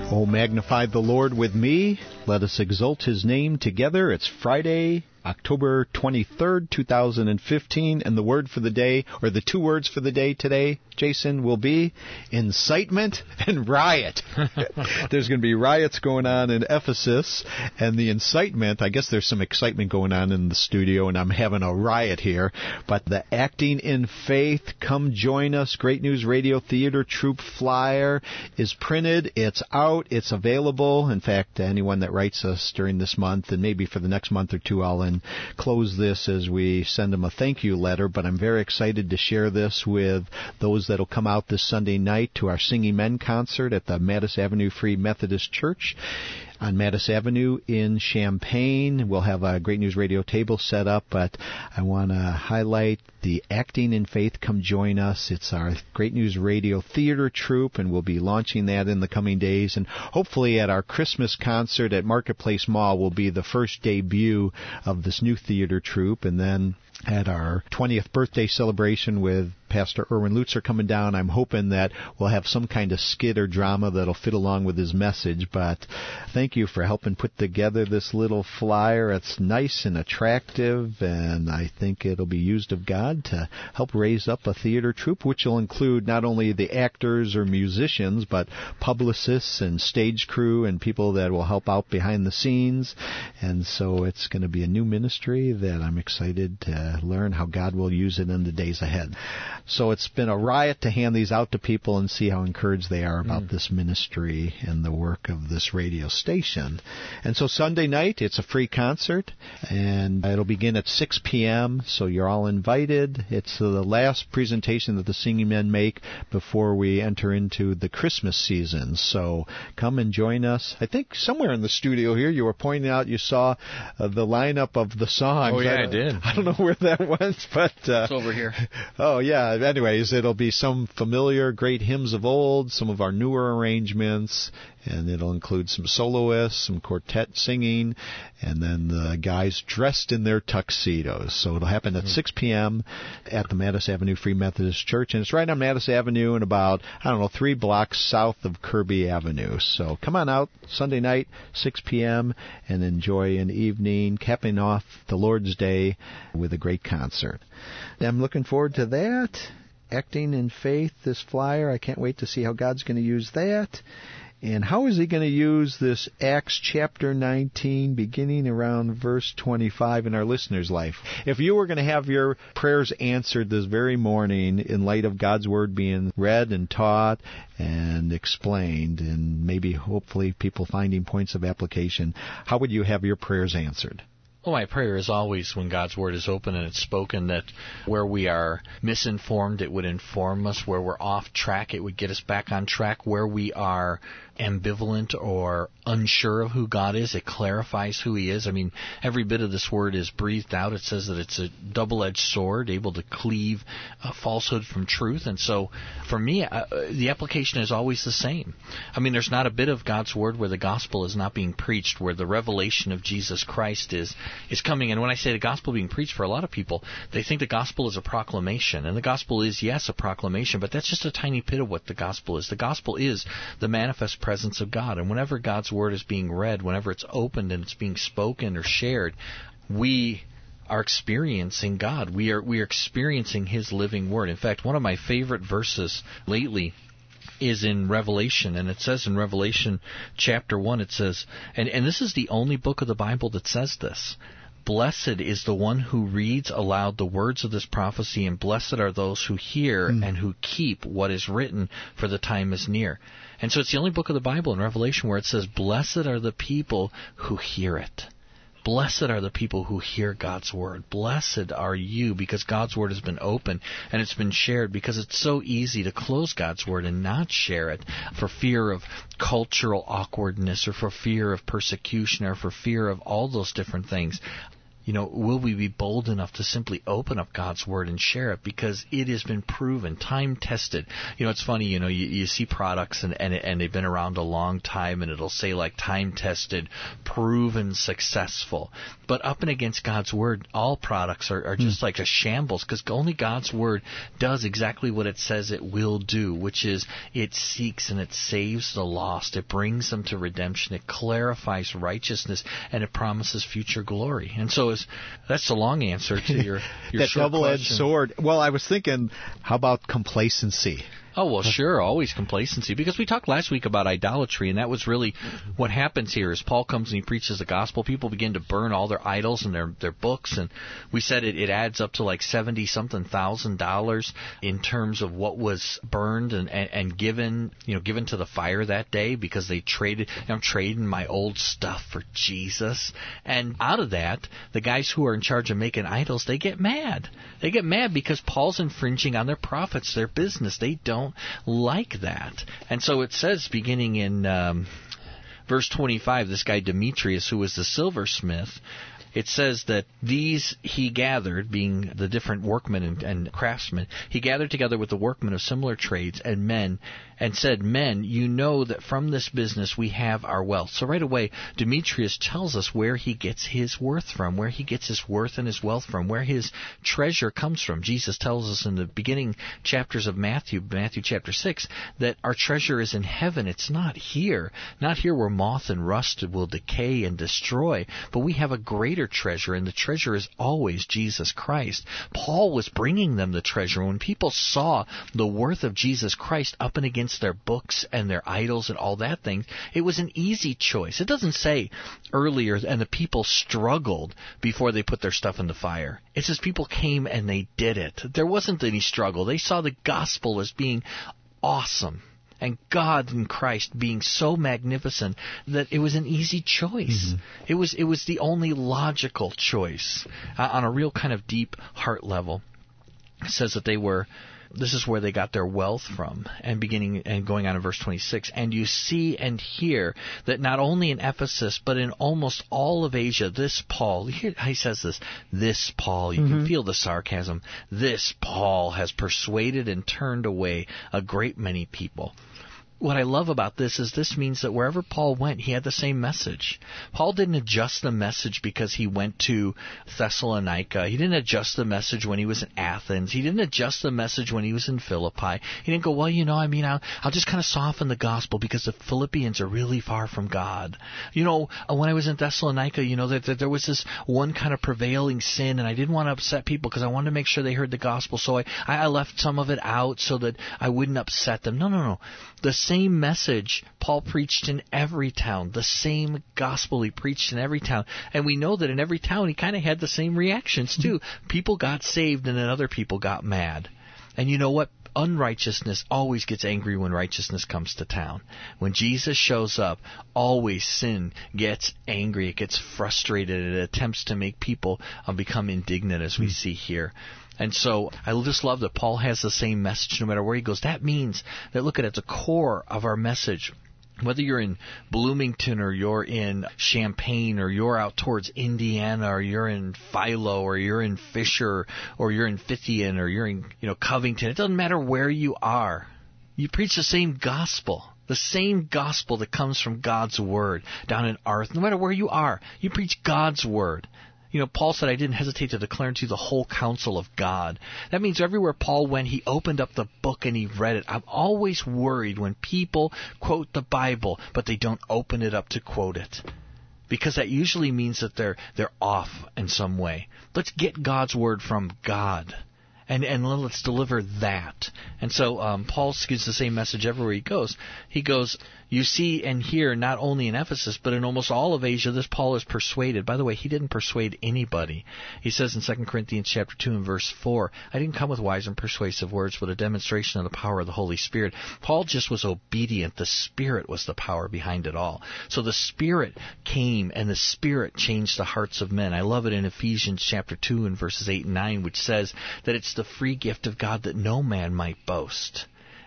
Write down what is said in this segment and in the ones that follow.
Oh, magnify the Lord with me. Let us exalt His name together. It's Friday, October 23rd, 2015, and the word for the day, or the two words for the day today, Jason, will be incitement and riot. There's going to be riots going on in Ephesus, and the incitement, I guess there's some excitement going on in the studio, and I'm having a riot here, but the Acting in Faith, come join us, Great News Radio Theater Troupe flyer is printed, it's out, it's available. In fact, anyone that writes us during this month, and maybe for the next month or two, I'll close this as we send them a thank you letter, but I'm very excited to share this with those that will come out this Sunday night to our Singing Men concert at the Mattis Avenue Free Methodist Church on Mattis Avenue in Champaign. We'll have a Great News Radio table set up, but I want to highlight the Acting in Faith. Come join us. It's our Great News Radio Theater Troupe, and we'll be launching that in the coming days. And hopefully at our Christmas concert at Marketplace Mall will be the first debut of this new theater troupe, and then at our 20th birthday celebration with Pastor Erwin Lutzer coming down, I'm hoping that we'll have some kind of skit or drama that'll fit along with his message. But thank you for helping put together this little flyer. It's nice and attractive, and I think it'll be used of God to help raise up a theater troupe, which will include not only the actors or musicians, but publicists and stage crew and people that will help out behind the scenes. And so it's going to be a new ministry that I'm excited to learn how God will use it in the days ahead. So it's been a riot to hand these out to people and see how encouraged they are about this ministry and the work of this radio station. And so Sunday night, it's a free concert, and it'll begin at 6 p.m., so you're all invited. It's the last presentation that the Singing Men make before we enter into the Christmas season. So come and join us. I think somewhere in the studio here you were pointing out you saw the lineup of the songs. Oh, yeah, I did. I don't know where that went, but... it's over here. Oh, yeah. Anyways, it'll be some familiar great hymns of old, some of our newer arrangements, and it'll include some soloists, some quartet singing, and then the guys dressed in their tuxedos. So it'll happen at 6 p.m. at the Mattis Avenue Free Methodist Church, and it's right on Mattis Avenue and about, 3 blocks south of Kirby Avenue. So come on out Sunday night, 6 p.m., and enjoy an evening, capping off the Lord's Day with a great concert. I'm looking forward to that. Acting in Faith, this flyer. I can't wait to see how God's going to use that. And how is He going to use this Acts chapter 19, beginning around verse 25 in our listener's life? If you were going to have your prayers answered this very morning in light of God's Word being read and taught and explained, and maybe hopefully people finding points of application, how would you have your prayers answered? Well, my prayer is always when God's Word is open and it's spoken that where we are misinformed, it would inform us. Where we're off track, it would get us back on track. Where we are ambivalent or unsure of who God is, it clarifies who He is. I mean, every bit of this Word is breathed out. It says that it's a double-edged sword, able to cleave falsehood from truth. And so, for me, the application is always the same. I mean, there's not a bit of God's Word where the gospel is not being preached, where the revelation of Jesus Christ is coming. And when I say the gospel being preached, for a lot of people, they think the gospel is a proclamation. And the gospel is, yes, a proclamation, but that's just a tiny bit of what the gospel is. The gospel is the manifest presence of God. And whenever God's Word is being read, whenever it's opened and it's being spoken or shared, we are experiencing God. We are experiencing His living Word. In fact, one of my favorite verses lately is in Revelation, and it says in Revelation chapter 1, it says, and this is the only book of the Bible that says this, "Blessed is the one who reads aloud the words of this prophecy, and blessed are those who hear and who keep what is written, for the time is near." And so it's the only book of the Bible in Revelation where it says, blessed are the people who hear it. Blessed are the people who hear God's Word. Blessed are you, because God's Word has been open and it's been shared, because it's so easy to close God's Word and not share it for fear of cultural awkwardness or for fear of persecution or for fear of all those different things. will we be bold enough to simply open up God's Word and share it, because it has been proven, time tested. It's funny, you see products and they've been around a long time, and it'll say like time tested, proven successful. But up and against God's Word, all products are just like a shambles, because only God's Word does exactly what it says it will do, which is it seeks and it saves the lost. It brings them to redemption. It clarifies righteousness, and it promises future glory. And so that's the long answer to your that short double-edged question. sword. Well, I was thinking, how about complacency? Oh, well, sure, always complacency. Because we talked last week about idolatry, and that was really what happens here. As Paul comes and he preaches the gospel, people begin to burn all their idols and their books, and we said it adds up to like $70-something thousand in terms of what was burned and given to the fire that day, because they traded. I'm trading my old stuff for Jesus, and out of that, the guys who are in charge of making idols, they get mad. They get mad because Paul's infringing on their profits, their business. They don't like that. And so it says, beginning in verse 25, this guy Demetrius, who was the silversmith, it says that these he gathered, being the different workmen and craftsmen, he gathered together with the workmen of similar trades and men, and said, "Men, you know that from this business we have our wealth." So right away, Demetrius tells us where he gets his worth from, where he gets his worth and his wealth from, where his treasure comes from. Jesus tells us in the beginning chapters of Matthew chapter 6, that our treasure is in heaven. It's not here where moth and rust will decay and destroy, but we have a greater treasure, and the treasure is always Jesus Christ. Paul was bringing them the treasure. When people saw the worth of Jesus Christ up and against their books and their idols and all that thing, it was an easy choice. It doesn't say earlier, and the people struggled before they put their stuff in the fire. It says people came and they did it. There wasn't any struggle. They saw the gospel as being awesome, and God in Christ being so magnificent that it was an easy choice. Mm-hmm. It was the only logical choice on a real kind of deep heart level. It says that this is where they got their wealth from, and beginning and going on in verse 26. And you see and hear that not only in Ephesus, but in almost all of Asia, this Paul, he says this Paul, you can feel the sarcasm, this Paul has persuaded and turned away a great many people. What I love about this is this means that wherever Paul went, he had the same message. Paul didn't adjust the message because he went to Thessalonica. He didn't adjust the message when he was in Athens. He didn't adjust the message when he was in Philippi. He didn't go, well, I'll just kind of soften the gospel because the Philippians are really far from God. When I was in Thessalonica, that there was this one kind of prevailing sin, and I didn't want to upset people because I wanted to make sure they heard the gospel, so I left some of it out so that I wouldn't upset them. No. The same message Paul preached in every town, the same gospel he preached in every town. And we know that in every town he kind of had the same reactions too. People got saved and then other people got mad. And you know what? Unrighteousness always gets angry when righteousness comes to town. When Jesus shows up, always sin gets angry. It gets frustrated. It attempts to make people become indignant, as we see here. And so I just love that Paul has the same message no matter where he goes. That means that, look at the core of our message. Whether you're in Bloomington or you're in Champaign or you're out towards Indiana or you're in Philo or you're in Fisher or you're in Fithian or you're in Covington, it doesn't matter where you are. You preach the same gospel. The same gospel that comes from God's Word down in Arth. No matter where you are, you preach God's Word. Paul said, I didn't hesitate to declare unto you the whole counsel of God. That means everywhere Paul went, he opened up the book and he read it. I'm always worried when people quote the Bible, but they don't open it up to quote it, because that usually means that they're off in some way. Let's get God's Word from God. And let's deliver that. And so Paul gives the same message everywhere he goes. He goes, you see and hear not only in Ephesus, but in almost all of Asia, this Paul is persuaded. By the way, he didn't persuade anybody. He says in 2 Corinthians chapter 2 and verse 4, I didn't come with wise and persuasive words, but a demonstration of the power of the Holy Spirit. Paul just was obedient. The Spirit was the power behind it all. So the Spirit came, and the Spirit changed the hearts of men. I love it in Ephesians chapter 2 and verses 8 and 9, which says that it's the free gift of God that no man might boast.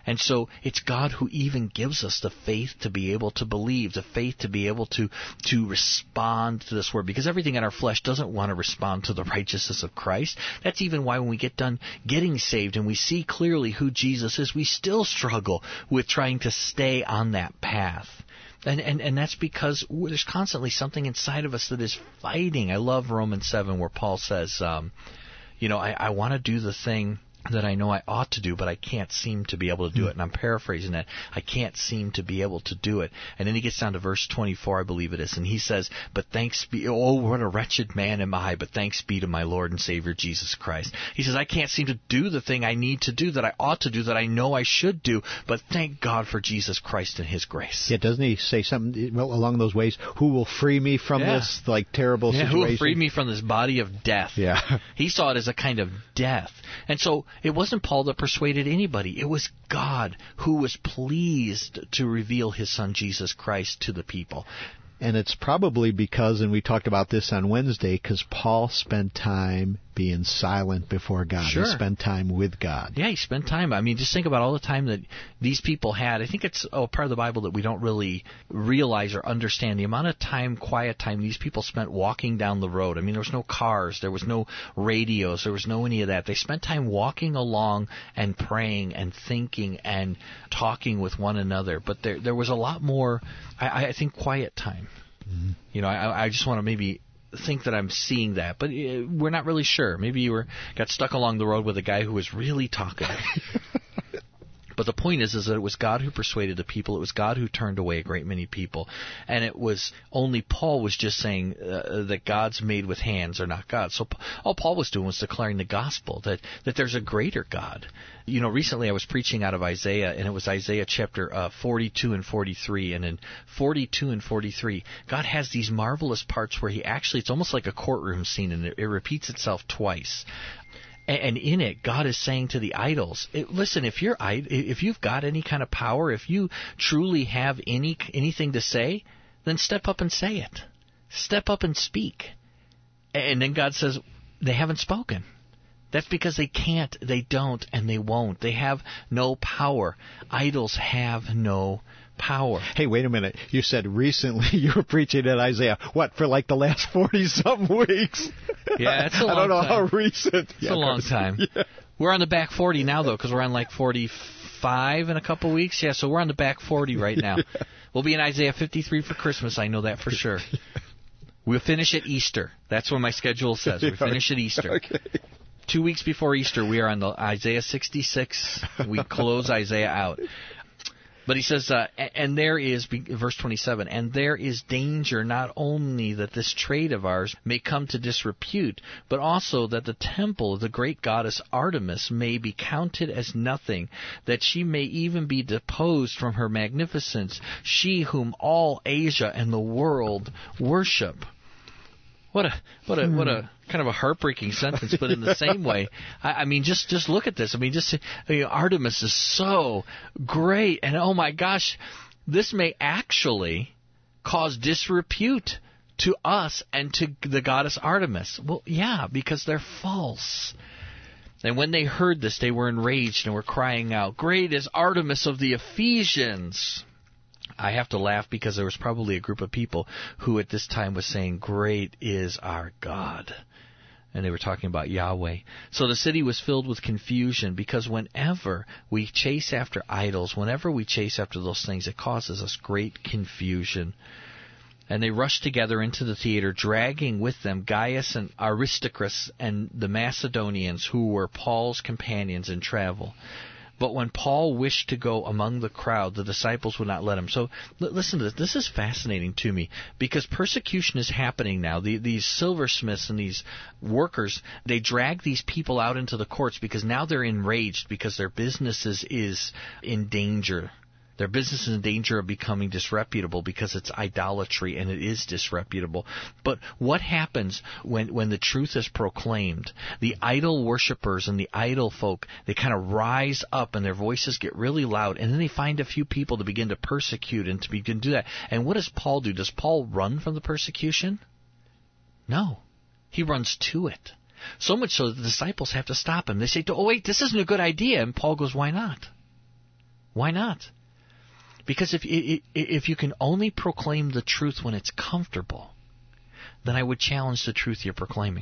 And so it's God who even gives us the faith to be able to believe, the faith to be able to respond to this word. Because everything in our flesh doesn't want to respond to the righteousness of Christ. That's even why when we get done getting saved and we see clearly who Jesus is, we still struggle with trying to stay on that path. And that's because there's constantly something inside of us that is fighting. I love Romans 7 where Paul says, I want to do the thing that I know I ought to do, but I can't seem to be able to do it. And I'm paraphrasing that. I can't seem to be able to do it. And then he gets down to verse 24, I believe it is, and he says, but thanks be, oh, what a wretched man am I, but thanks be to my Lord and Savior Jesus Christ. He says, I can't seem to do the thing I need to do, that I ought to do, that I know I should do, but thank God for Jesus Christ and His grace. Yeah, doesn't he say something along those ways? Who will free me from this terrible situation? Who will free me from this body of death? Yeah. He saw it as a kind of death. And so it wasn't Paul that persuaded anybody. It was God who was pleased to reveal His Son Jesus Christ to the people. And it's probably because, and we talked about this on Wednesday, because Paul spent time being silent before God. Sure. He spent time with God. Yeah, he spent time. I mean, just think about all the time that these people had. I think it's part of the Bible that we don't really realize or understand. The amount of time, quiet time, these people spent walking down the road. I mean, there was no cars. There was no radios. There was no any of that. They spent time walking along and praying and thinking and talking with one another. But there was a lot more, I think, quiet time. Mm-hmm. I just want to maybe think that I'm seeing that, but we're not really sure. Maybe you got stuck along the road with a guy who was really talkative. But the point is that it was God who persuaded the people. It was God who turned away a great many people. And it was only Paul was just saying that gods made with hands are not gods. So all Paul was doing was declaring the gospel, that there's a greater God. Recently I was preaching out of Isaiah, and it was Isaiah chapter 42 and 43. And in 42 and 43, God has these marvelous parts where it's almost like a courtroom scene, and it repeats itself twice. And in it, God is saying to the idols, listen, if you've got any kind of power, if you truly have anything to say, then step up and say it. Step up and speak. And then God says, they haven't spoken. That's because they can't, they don't, and they won't. They have no power. Idols have no power. Hey, wait a minute. You said recently you were preaching at Isaiah. What, for like the last 40-something weeks? Yeah, it's a long time. I don't know how recent. It's a long time. Yeah. We're on the back 40 now, though, because we're on like 45 in a couple weeks. Yeah, so we're on the back 40 right now. Yeah. We'll be in Isaiah 53 for Christmas. I know that for sure. We'll finish at Easter. That's what my schedule says. We finish at Easter. Okay. 2 weeks before Easter, we are on the Isaiah 66. We close Isaiah out. But he says, and there is, verse 27, and there is danger not only that this trade of ours may come to disrepute, but also that the temple of the great goddess Artemis may be counted as nothing, that she may even be deposed from her magnificence, she whom all Asia and the world worship. What a kind of a heartbreaking sentence, but in the same way, I mean, just look at this. I mean, Artemis is so great, and oh my gosh, this may actually cause disrepute to us and to the goddess Artemis. Well, yeah, because they're false. And when they heard this, they were enraged and were crying out, "Great is Artemis of the Ephesians!" I have to laugh because there was probably a group of people who at this time was saying, "Great is our God." And they were talking about Yahweh. So the city was filled with confusion because whenever we chase after idols, whenever we chase after those things, it causes us great confusion. And they rushed together into the theater, dragging with them Gaius and Aristarchus and the Macedonians, who were Paul's companions in travel. But when Paul wished to go among the crowd, the disciples would not let him. So listen to this. This is fascinating to me because persecution is happening now. These silversmiths and these workers, they drag these people out into the courts because now they're enraged because their business is in danger. Their business is in danger of becoming disreputable because it's idolatry, and it is disreputable. But what happens when the truth is proclaimed? The idol worshippers and the idol folk, they kind of rise up and their voices get really loud, and then they find a few people to begin to persecute and to begin to do that. And what does Paul do? Does Paul run from the persecution? No. He runs to it. So much so that the disciples have to stop him. They say, "Oh, wait, this isn't a good idea." And Paul goes, "Why not?" Why not? Because if you can only proclaim the truth when it's comfortable, then I would challenge the truth you're proclaiming.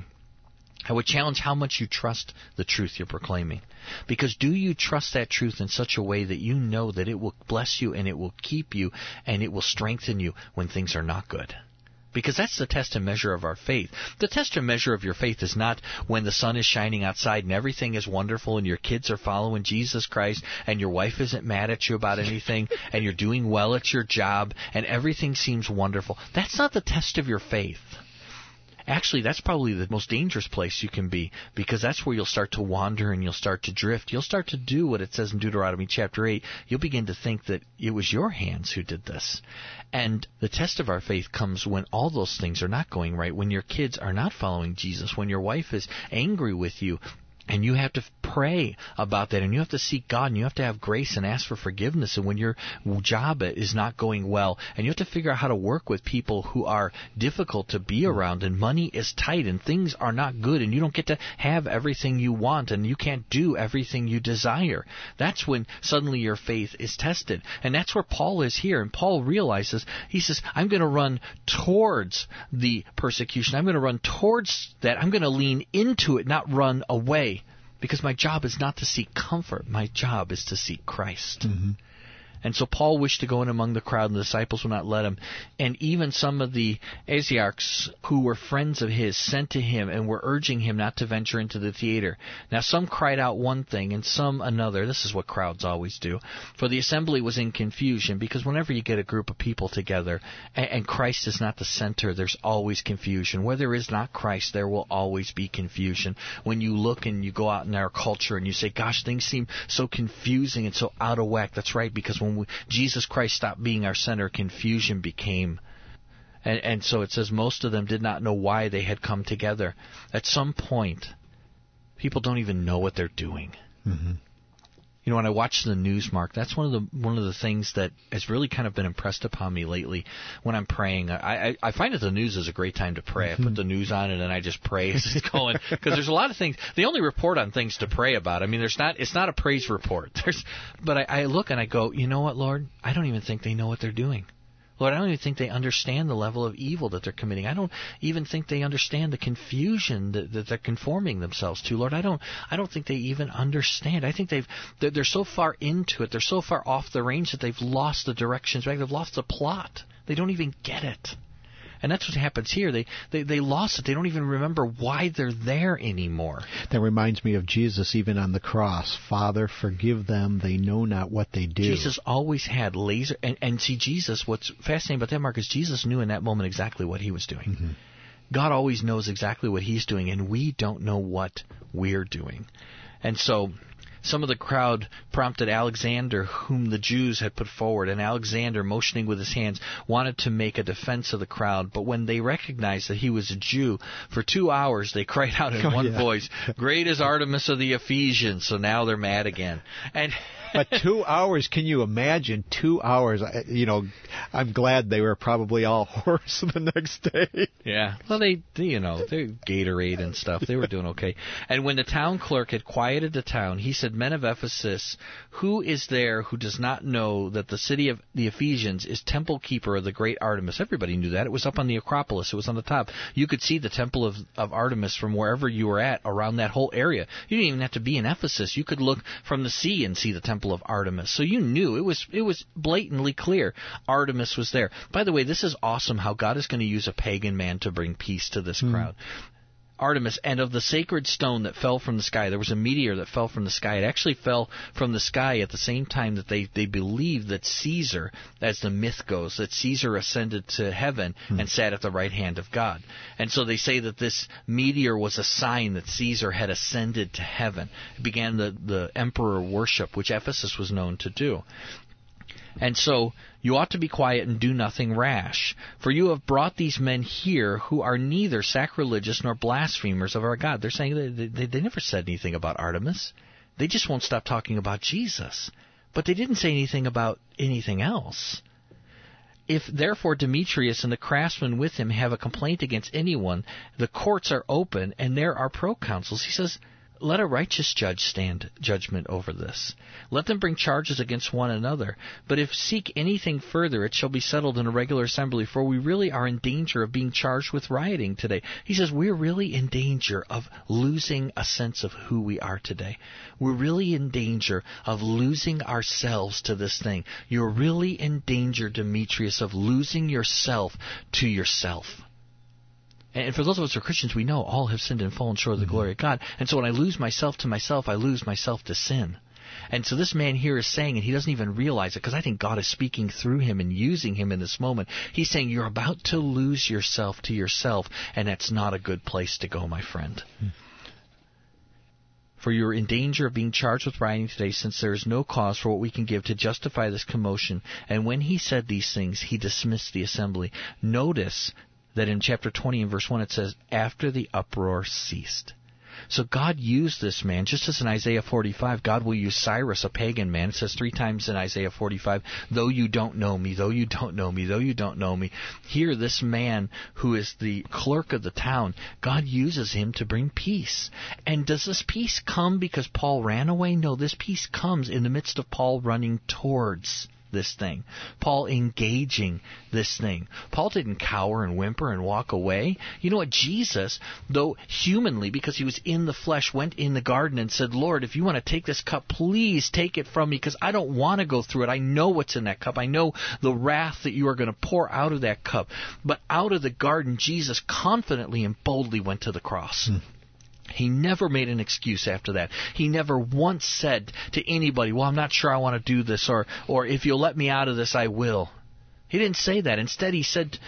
I would challenge how much you trust the truth you're proclaiming. Because do you trust that truth in such a way that you know that it will bless you and it will keep you and it will strengthen you when things are not good? Because that's the test and measure of our faith. The test and measure of your faith is not when the sun is shining outside and everything is wonderful and your kids are following Jesus Christ and your wife isn't mad at you about anything and you're doing well at your job and everything seems wonderful. That's not the test of your faith. Actually, that's probably the most dangerous place you can be, because that's where you'll start to wander and you'll start to drift. You'll start to do what it says in Deuteronomy chapter 8. You'll begin to think that it was your hands who did this. And the test of our faith comes when all those things are not going right, when your kids are not following Jesus, when your wife is angry with you. And you have to pray about that, and you have to seek God, and you have to have grace and ask for forgiveness. And when your job is not going well, and you have to figure out how to work with people who are difficult to be around, and money is tight, and things are not good, and you don't get to have everything you want, and you can't do everything you desire. That's when suddenly your faith is tested. And that's where Paul is here. And Paul realizes, he says, I'm going to run towards the persecution. I'm going to run towards that. I'm going to lean into it, not run away. Because my job is not to seek comfort. My job is to seek Christ. Mm-hmm. And so Paul wished to go in among the crowd, and the disciples would not let him. And even some of the Asiarchs who were friends of his sent to him and were urging him not to venture into the theater. Now some cried out one thing and some another. This is what crowds always do. For the assembly was in confusion, because whenever you get a group of people together and Christ is not the center, there's always confusion. Where there is not Christ, there will always be confusion. When you look and you go out in our culture and you say, gosh, things seem so confusing and so out of whack. That's right, because when Jesus Christ stopped being our center, confusion became. And so it says most of them did not know why they had come together. At some point, people don't even know what they're doing. Mm-hmm. You know, when I watch the news, Mark, that's one of the things that has really kind of been impressed upon me lately when I'm praying. I find that the news is a great time to pray. I put the news on and I just pray as it's going, because there's a lot of things. They only report on things to pray about. I mean, it's not a praise report. But I look and I go, you know what, Lord? I don't even think they know what they're doing. Lord, I don't even think they understand the level of evil that they're committing. I don't even think they understand the confusion that they're conforming themselves to. Lord, I don't think they even understand. I think they're so far into it, they're so far off the range that they've lost the directions. They've lost the plot. They don't even get it. And that's what happens here. They lost it. They don't even remember why they're there anymore. That reminds me of Jesus even on the cross. Father, forgive them. They know not what they do. Jesus always had laser. And see, Jesus, what's fascinating about that, Mark, is Jesus knew in that moment exactly what he was doing. Mm-hmm. God always knows exactly what he's doing, and we don't know what we're doing. And so some of the crowd prompted Alexander, whom the Jews had put forward, and Alexander, motioning with his hands, wanted to make a defense of the crowd. But when they recognized that he was a Jew, for 2 hours they cried out in one voice, "Great is Artemis of the Ephesians!" So now they're mad again. But 2 hours, can you imagine 2 hours? You know, I'm glad they were probably all hoarse the next day. Yeah. Well, they Gatorade and stuff. They were doing okay. And when the town clerk had quieted the town, he said, "Men of Ephesus, who is there who does not know that the city of the Ephesians is temple keeper of the great Artemis?" Everybody knew that. It was up on the Acropolis. It was on the top. You could see the temple of Artemis from wherever you were at around that whole area. You didn't even have to be in Ephesus. You could look from the sea and see the temple of Artemis. So you knew, it was blatantly clear Artemis was there. By the way, this is awesome how God is going to use a pagan man to bring peace to this crowd. Artemis, and of the sacred stone that fell from the sky. There was a meteor that fell from the sky. It actually fell from the sky at the same time that they believed that Caesar, as the myth goes, that Caesar ascended to heaven and sat at the right hand of God. And so they say that this meteor was a sign that Caesar had ascended to heaven. It began the emperor worship, which Ephesus was known to do. And so you ought to be quiet and do nothing rash, for you have brought these men here who are neither sacrilegious nor blasphemers of our God. They're saying that they never said anything about Artemis. They just won't stop talking about Jesus. But they didn't say anything about anything else. If therefore Demetrius and the craftsmen with him have a complaint against anyone, the courts are open and there are proconsuls. He says, Let a righteous judge stand judgment over this. Let them bring charges against one another. But if seek anything further, it shall be settled in a regular assembly, for we really are in danger of being charged with rioting today. He says we're really in danger of losing a sense of who we are today. We're really in danger of losing ourselves to this thing. You're really in danger, Demetrius, of losing yourself to yourself. And for those of us who are Christians, we know all have sinned and fallen short of the glory of God. And so when I lose myself to myself, I lose myself to sin. And so this man here is saying, and he doesn't even realize it, because I think God is speaking through him and using him in this moment. He's saying, you're about to lose yourself to yourself, and that's not a good place to go, my friend. For you are in danger of being charged with rioting today, since there is no cause for what we can give to justify this commotion. And when he said these things, he dismissed the assembly. Notice that in chapter 20 and verse 1 it says, after the uproar ceased. So God used this man, just as in Isaiah 45, God will use Cyrus, a pagan man. It says 3 times in Isaiah 45, though you don't know me, though you don't know me, though you don't know me. Here, this man who is the clerk of the town, God uses him to bring peace. And does this peace come because Paul ran away? No, this peace comes in the midst of Paul running towards this thing. Paul engaging this thing. Paul didn't cower and whimper and walk away. You know what? Jesus, though humanly, because he was in the flesh, went in the garden and said, Lord, if you want to take this cup, please take it from me, because I don't want to go through it. I know what's in that cup. I know the wrath that you are going to pour out of that cup. But out of the garden, Jesus confidently and boldly went to the cross. He never made an excuse after that. He never once said to anybody, well, I'm not sure I want to do this, or if you'll let me out of this, I will. He didn't say that. Instead, he said,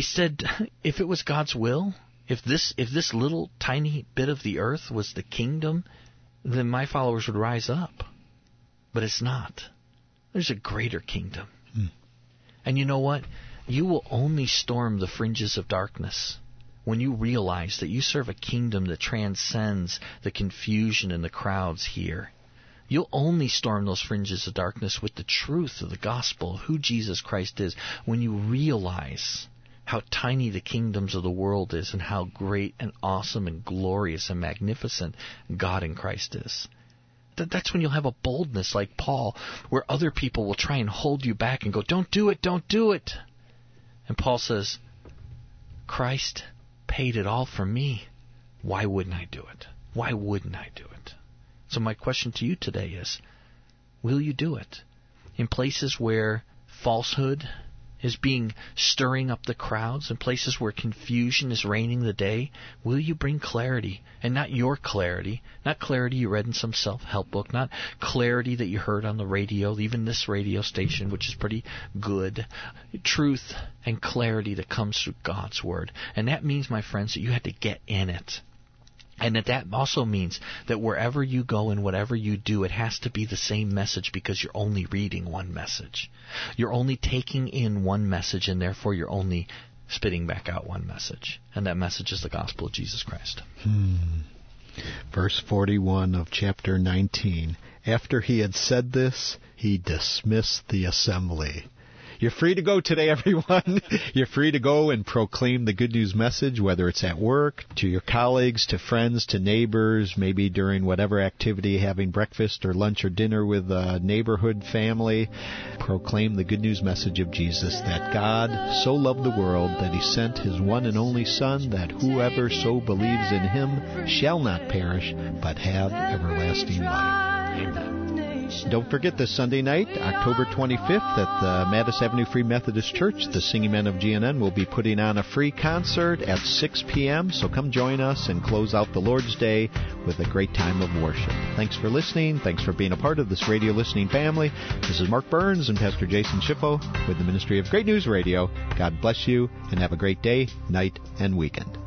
if it was God's will, if this little tiny bit of the earth was the kingdom, then my followers would rise up. But it's not. There's a greater kingdom. And you know what? You will only storm the fringes of darkness when you realize that you serve a kingdom that transcends the confusion and the crowds here. You'll only storm those fringes of darkness with the truth of the gospel, who Jesus Christ is, when you realize how tiny the kingdoms of the world is and how great and awesome and glorious and magnificent God in Christ is. That's when you'll have a boldness like Paul, where other people will try and hold you back and go, don't do it, don't do it. And Paul says, Christ paid it all for me. Why wouldn't I do it? Why wouldn't I do it? So my question to you today is, will you do it? In places where falsehood is stirring up the crowds, in places where confusion is reigning the day, will you bring clarity? And not your clarity, not clarity you read in some self-help book, not clarity that you heard on the radio, even this radio station, which is pretty good. Truth and clarity that comes through God's Word. And that means, my friends, that you have to get in it. And that also means that wherever you go and whatever you do, it has to be the same message, because you're only reading one message. You're only taking in one message, and therefore you're only spitting back out one message. And that message is the gospel of Jesus Christ. Verse 41 of chapter 19. After he had said this, he dismissed the assembly. You're free to go today, everyone. You're free to go and proclaim the good news message, whether it's at work, to your colleagues, to friends, to neighbors, maybe during whatever activity, having breakfast or lunch or dinner with a neighborhood family. Proclaim the good news message of Jesus, that God so loved the world that he sent his one and only Son, that whoever so believes in him shall not perish, but have everlasting life. Amen. Don't forget this Sunday night, October 25th, at the Mattis Avenue Free Methodist Church, the Singing Men of GNN will be putting on a free concert at 6 p.m., so come join us and close out the Lord's Day with a great time of worship. Thanks for listening. Thanks for being a part of this radio listening family. This is Mark Burns and Pastor Jason Schiffo with the Ministry of Great News Radio. God bless you, and have a great day, night, and weekend.